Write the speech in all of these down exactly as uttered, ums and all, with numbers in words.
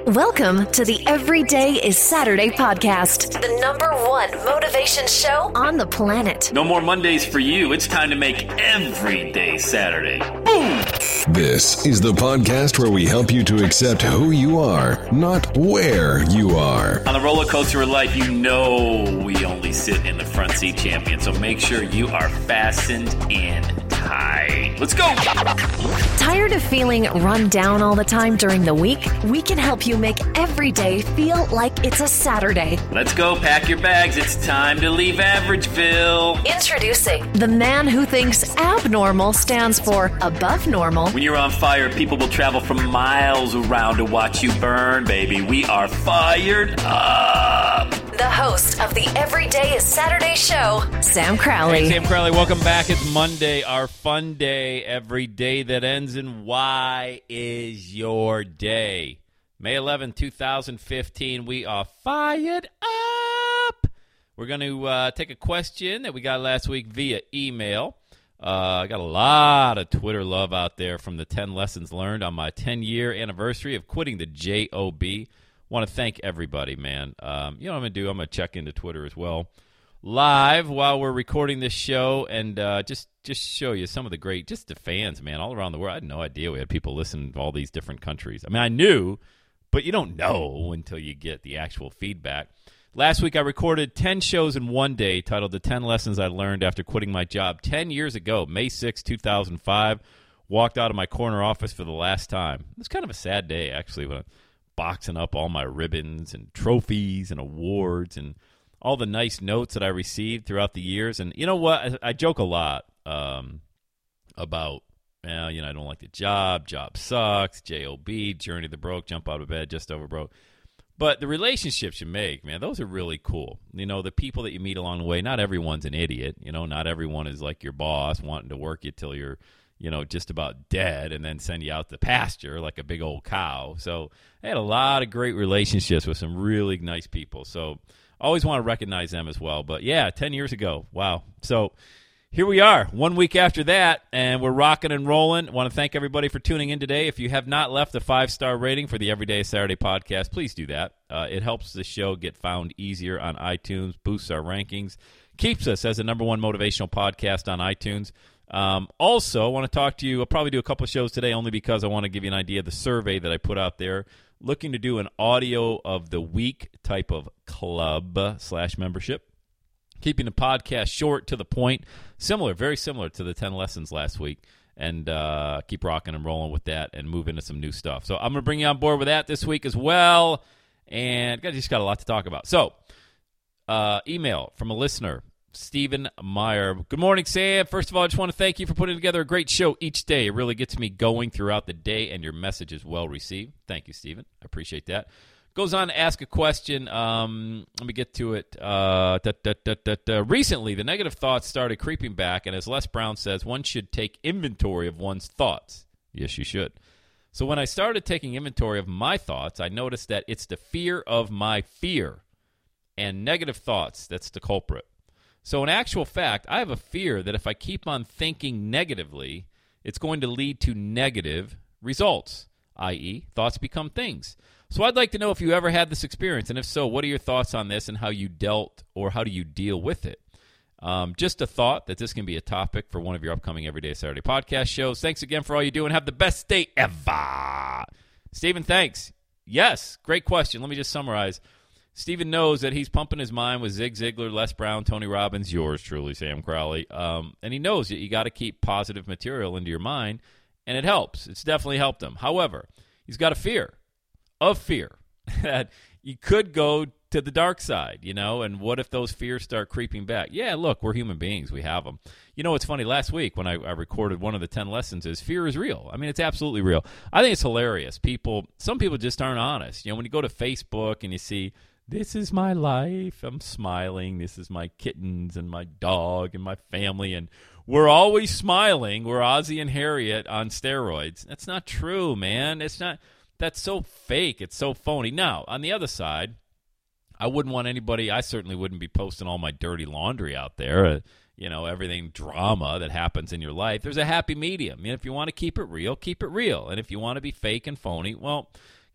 Welcome to the Everyday is Saturday podcast, the number one motivation show on the planet. No more Mondays for you. It's time to make every day Saturday. Boom! This is the podcast where we help you to accept who you are, not where you are. On the roller coaster of life, you know we only sit in the front seat, champion. So make sure you are fastened in tight. Let's go! Tired of feeling run down all the time during the week? We can help you make every day feel like it's a Saturday. Let's go, pack your bags. It's time to leave Averageville. Introducing the man who thinks abnormal stands for above normal. When you're on fire, people will travel from miles around to watch you burn, baby. We are fired up. The host of the Everyday is Saturday show, Sam Crowley. Hey, Sam Crowley, welcome back. It's Monday, our fun day, every day that ends in Y is your day. May eleventh, twenty fifteen, we are fired up. We're going to uh, take a question that we got last week via email. Uh, I got a lot of Twitter love out there from the ten lessons learned on my ten-year anniversary of quitting the job. Want to thank everybody, man. Um, you know what I'm going to do? I'm going to check into Twitter as well live while we're recording this show and uh, just just show you some of the great, just the fans, man, all around the world. I had no idea we had people listening to all these different countries. I mean, I knew, but you don't know until you get the actual feedback. Last week, I recorded ten shows in one day titled The ten Lessons I Learned After Quitting My Job ten years ago, May sixth, two thousand five. Walked out of my corner office for the last time. It was kind of a sad day, actually, when I'm boxing up all my ribbons and trophies and awards and all the nice notes that I received throughout the years. And you know what? I, I joke a lot um, about, well, you know, I don't like the job, job sucks, job, journey to the broke, jump out of bed, just over broke. But the relationships you make, man, those are really cool. You know, the people that you meet along the way, not everyone's an idiot. You know, not everyone is like your boss wanting to work you till you're, you know, just about dead and then send you out to pasture like a big old cow. So I had a lot of great relationships with some really nice people. So I always want to recognize them as well. But, yeah, ten years ago, wow. So here we are, one week after that, and we're rocking and rolling. I want to thank everybody for tuning in today. If you have not left a five-star rating for the Everyday Saturday podcast, please do that. Uh, it helps the show get found easier on iTunes, boosts our rankings, keeps us as the number one motivational podcast on iTunes. Um, also, I want to talk to you. I'll probably do a couple of shows today only because I want to give you an idea of the survey that I put out there. Looking to do an audio of the week type of club slash membership. Keeping the podcast short to the point. Similar, very similar to the ten lessons last week. And uh, keep rocking and rolling with that and move into some new stuff. So I'm going to bring you on board with that this week as well. And I just got a lot to talk about. So, uh, email from a listener. Stephen Meyer. Good morning, Sam. First of all, I just want to thank you for putting together a great show each day. It really gets me going throughout the day, and your message is well received. Thank you, Stephen. I appreciate that. Goes on to ask a question. Um, let me get to it. Uh, da, da, da, da, da. Recently, the negative thoughts started creeping back, and as Les Brown says, one should take inventory of one's thoughts. Yes, you should. So when I started taking inventory of my thoughts, I noticed that it's the fear of my fear and negative thoughts that's the culprit. So in actual fact, I have a fear that if I keep on thinking negatively, it's going to lead to negative results, that is thoughts become things. So I'd like to know if you ever had this experience, and if so, what are your thoughts on this and how you dealt or how do you deal with it? Um, just a thought that this can be a topic for one of your upcoming Everyday Saturday podcast shows. Thanks again for all you do, and have the best day ever. Stephen, thanks. Yes, great question. Let me just summarize. Stephen knows that he's pumping his mind with Zig Ziglar, Les Brown, Tony Robbins, yours truly, Sam Crowley. Um, and he knows that you got to keep positive material into your mind, and it helps. It's definitely helped him. However, he's got a fear of fear that you could go to the dark side, you know, and what if those fears start creeping back? Yeah, look, we're human beings. We have them. You know, it's funny. Last week when I, I recorded one of the ten lessons is fear is real. I mean, it's absolutely real. I think it's hilarious. People, some people just aren't honest. You know, when you go to Facebook and you see, this is my life, I'm smiling, this is my kittens and my dog and my family, and we're always smiling, we're Ozzie and Harriet on steroids. That's not true, man. It's not. That's so fake. It's so phony. Now, on the other side, I wouldn't want anybody, I certainly wouldn't be posting all my dirty laundry out there, uh, you know, everything drama that happens in your life. There's a happy medium. I mean, if you want to keep it real, keep it real. And if you want to be fake and phony, well,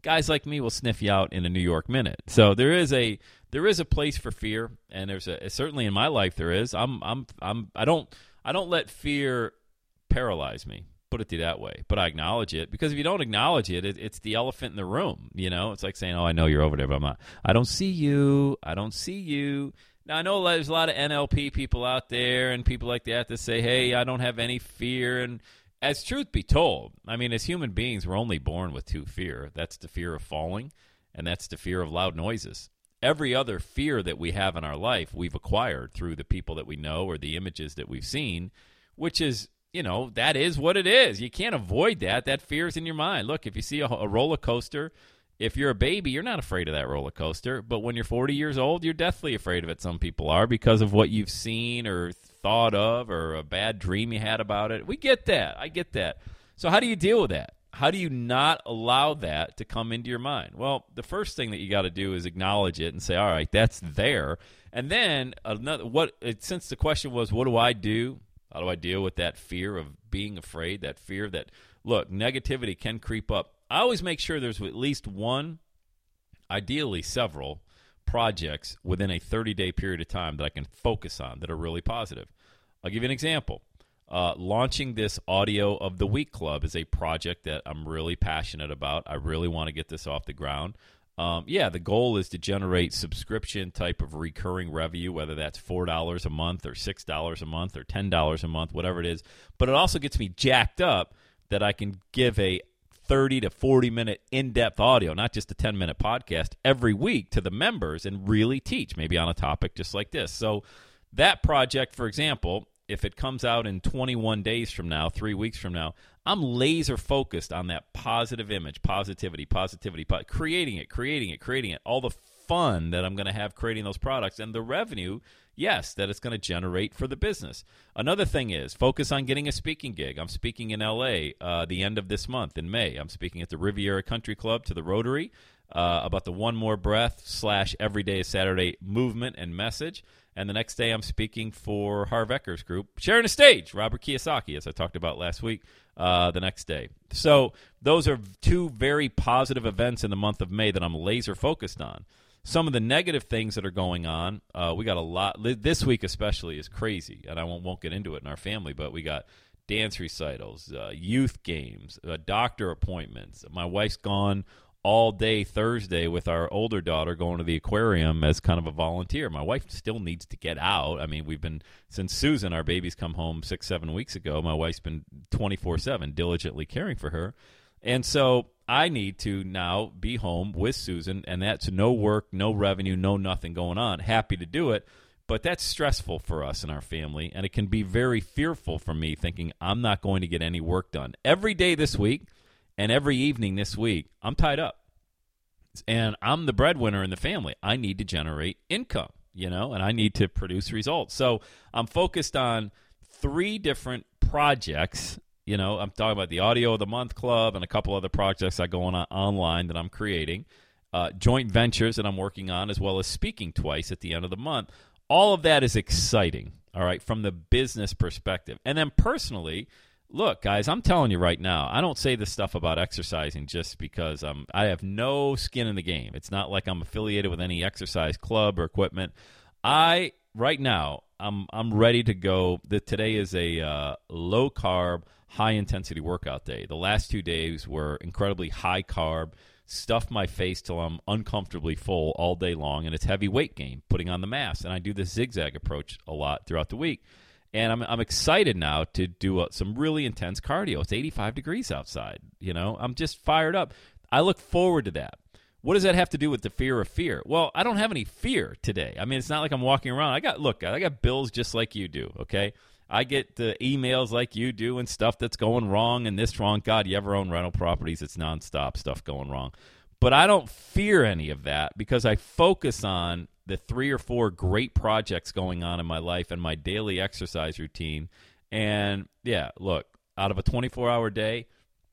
guys like me will sniff you out in a New York minute. So there is a there is a place for fear, and there's a certainly in my life there is. I'm I'm I'm I don't I don't let fear paralyze me. Put it that way, but I acknowledge it, because if you don't acknowledge it, it, it's the elephant in the room. You know, it's like saying, "Oh, I know you're over there, but I'm not. I don't see you. I don't see you." Now, I know there's a lot of N L P people out there and people like that that say, "Hey, I don't have any fear." And as truth be told, I mean, as human beings, we're only born with two fear. That's the fear of falling, and that's the fear of loud noises. Every other fear that we have in our life, we've acquired through the people that we know or the images that we've seen, which is, you know, that is what it is. You can't avoid that. That fear is in your mind. Look, if you see a, a roller coaster, if you're a baby, you're not afraid of that roller coaster. But when you're forty years old, you're deathly afraid of it. Some people are, because of what you've seen or thought of or a bad dream you had about it. We get that. I get that. So how do you deal with that? How do you not allow that to come into your mind? Well, the first thing that you got to do is acknowledge it and say, all right, that's there. And then another, what? Since the question was, what do I do? How do I deal with that fear of being afraid, that fear that, look, negativity can creep up. I always make sure there's at least one, ideally several, projects within a thirty-day period of time that I can focus on that are really positive. I'll give you an example. Uh, launching this Audio of the Week Club is a project that I'm really passionate about. I really want to get this off the ground. Um, yeah, the goal is to generate subscription type of recurring revenue, whether that's four dollars a month or six dollars a month or ten dollars a month, whatever it is. But it also gets me jacked up that I can give a thirty to forty minute in-depth audio, not just a ten minute podcast, every week to the members and really teach, maybe on a topic just like this. So that project, for example, if it comes out in twenty-one days from now, three weeks from now, I'm laser focused on that positive image, positivity, positivity, po- creating it, creating it, creating it, all the fun that I'm going to have creating those products, and the revenue, yes, that it's going to generate for the business. Another thing is focus on getting a speaking gig. I'm speaking in L A uh, the end of this month in May. I'm speaking at the Riviera Country Club to the Rotary uh, about the One More Breath slash Every Day is Saturday movement and message. And the next day I'm speaking for Harv Eker's group, sharing a stage, Robert Kiyosaki, as I talked about last week, uh, the next day. So those are two very positive events in the month of May that I'm laser focused on. Some of the negative things that are going on, uh, we got a lot, this week especially is crazy, and I won't, won't get into it in our family, but we got dance recitals, uh, youth games, uh, doctor appointments. My wife's gone all day Thursday with our older daughter going to the aquarium as kind of a volunteer. My wife still needs to get out. I mean, we've been, since Susan, our baby's come home six, seven weeks ago, my wife's been twenty-four seven diligently caring for her. And so I need to now be home with Susan, and that's no work, no revenue, no nothing going on. Happy to do it, but that's stressful for us and our family, and it can be very fearful for me thinking I'm not going to get any work done. Every day this week and every evening this week, I'm tied up. And I'm the breadwinner in the family. I need to generate income, you know, and I need to produce results. So I'm focused on three different projects. You know, I'm talking about the Audio of the Month Club and a couple other projects I go on online that I'm creating, uh, joint ventures that I'm working on, as well as speaking twice at the end of the month. All of that is exciting, all right, from the business perspective. And then personally, look, guys, I'm telling you right now, I don't say this stuff about exercising just because I'm, I have no skin in the game. It's not like I'm affiliated with any exercise club or equipment. I, right now, I'm I'm ready to go. The, today is a uh, low-carb, high-intensity workout day. The last two days were incredibly high-carb, stuff my face till I'm uncomfortably full all day long, and it's heavy weight gain, putting on the mass. And I do this zigzag approach a lot throughout the week. And I'm I'm excited now to do uh, some really intense cardio. It's eighty-five degrees outside. You know, I'm just fired up. I look forward to that. What does that have to do with the fear of fear? Well, I don't have any fear today. I mean, it's not like I'm walking around. I got look, I got bills just like you do. Okay, I get the emails like you do and stuff that's going wrong and this wrong. God, you ever own rental properties? It's nonstop stuff going wrong. But I don't fear any of that because I focus on the three or four great projects going on in my life and my daily exercise routine. And, yeah, look, out of a twenty-four hour day,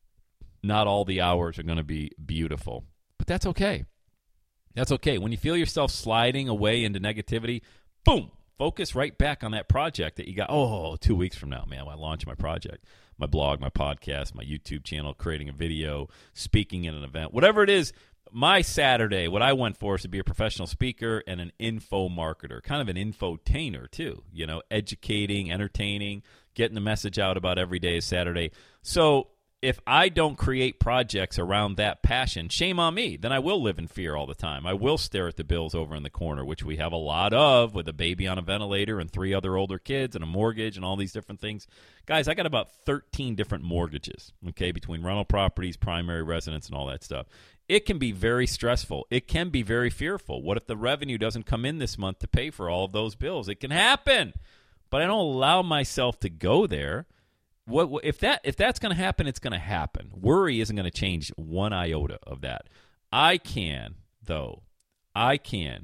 not all the hours are going to be beautiful. But that's okay. That's okay. When you feel yourself sliding away into negativity, boom, focus right back on that project that you got, oh, two weeks from now, man, I launch my project. my blog, my podcast, my YouTube channel, creating a video, speaking at an event, whatever it is. My Saturday, what I went for is to be a professional speaker and an info marketer, kind of an infotainer too, you know, educating, entertaining, getting the message out about every day is Saturday. So if I don't create projects around that passion, shame on me. Then I will live in fear all the time. I will stare at the bills over in the corner, which we have a lot of with a baby on a ventilator and three other older kids and a mortgage and all these different things. Guys, I got about thirteen different mortgages, okay, between rental properties, primary residence, and all that stuff. It can be very stressful. It can be very fearful. What if the revenue doesn't come in this month to pay for all of those bills? It can happen. But I don't allow myself to go there. What if that if that's going to happen, it's going to happen. Worry isn't going to change one iota of that. I can, though, I can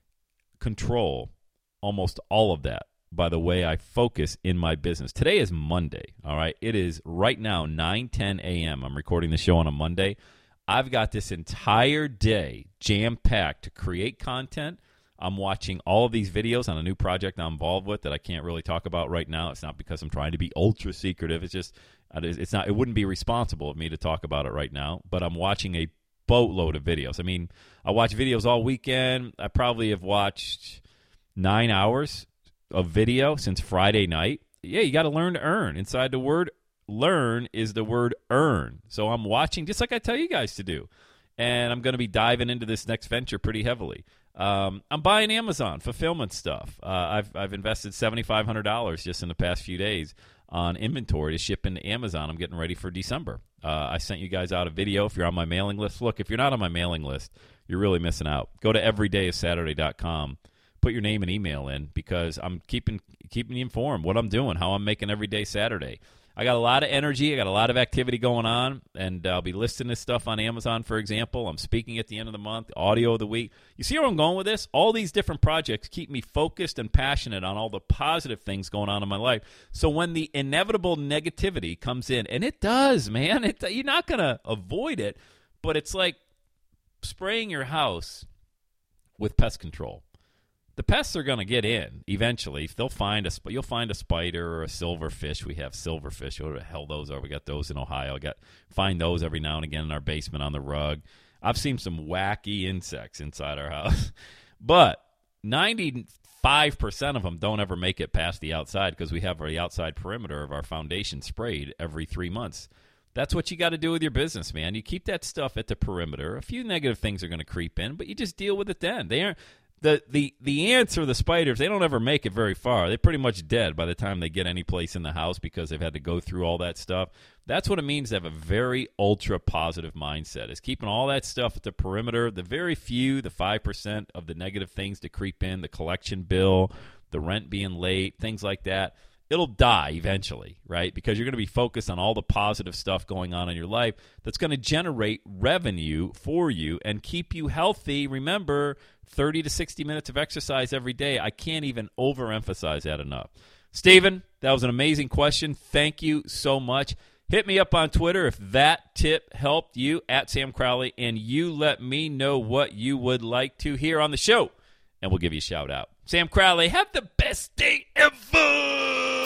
control almost all of that by the way I focus in my business. Today is Monday, all right? It is right now nine ten a.m. I'm recording the show on a Monday. I've got this entire day jam-packed to create content. I'm watching all of these videos on a new project I'm involved with that I can't really talk about right now. It's not because I'm trying to be ultra secretive. It's just, it's not. It wouldn't be responsible of me to talk about it right now. But I'm watching a boatload of videos. I mean, I watch videos all weekend. I probably have watched nine hours of video since Friday night. Yeah, you got to learn to earn. Inside the word learn is the word earn. So I'm watching just like I tell you guys to do. And I'm going to be diving into this next venture pretty heavily. Um, I'm buying Amazon fulfillment stuff. Uh, I've I've invested seven thousand five hundred dollars just in the past few days on inventory to ship into Amazon. I'm getting ready for December. Uh, I sent you guys out a video if you're on my mailing list. Look, if you're not on my mailing list, you're really missing out. Go to everyday is saturday dot com. Put your name and email in because I'm keeping keeping you informed what I'm doing, how I'm making every day Saturday. I got a lot of energy. I got a lot of activity going on, and I'll be listing this stuff on Amazon, for example. I'm speaking at the end of the month, audio of the week. You see where I'm going with this? All these different projects keep me focused and passionate on all the positive things going on in my life. So when the inevitable negativity comes in, and it does, man, it, you're not going to avoid it, but it's like spraying your house with pest control. The pests are going to get in eventually. They'll find a you'll find a spider or a silverfish. We have silverfish. Where the hell those are? We got those in Ohio. I got find those every now and again in our basement on the rug. I've seen some wacky insects inside our house, but ninety-five percent of them don't ever make it past the outside because we have the outside perimeter of our foundation sprayed every three months. That's what you got to do with your business, man. You keep that stuff at the perimeter. A few negative things are going to creep in, but you just deal with it then. They aren't. The, the the ants or the spiders, they don't ever make it very far. They're pretty much dead by the time they get any place in the house because they've had to go through all that stuff. That's what it means to have a very ultra-positive mindset, is keeping all that stuff at the perimeter, the very few, the five percent of the negative things to creep in, the collection bill, the rent being late, things like that. It'll die eventually, right? Because you're going to be focused on all the positive stuff going on in your life that's going to generate revenue for you and keep you healthy. Remember, thirty to sixty minutes of exercise every day. I can't even overemphasize that enough. Steven, that was an amazing question. Thank you so much. Hit me up on Twitter if that tip helped you, at Sam Crowley, and you let me know what you would like to hear on the show, and we'll give you a shout out. Sam Crowley, have the best day ever!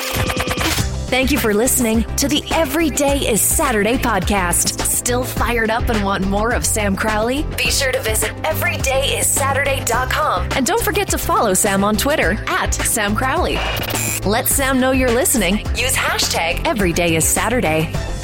Thank you for listening to the Everyday is Saturday podcast. Still fired up and want more of Sam Crowley? Be sure to visit everyday is saturday dot com. And don't forget to follow Sam on Twitter at Sam Crowley. Let Sam know you're listening. Use hashtag Everyday is Saturday.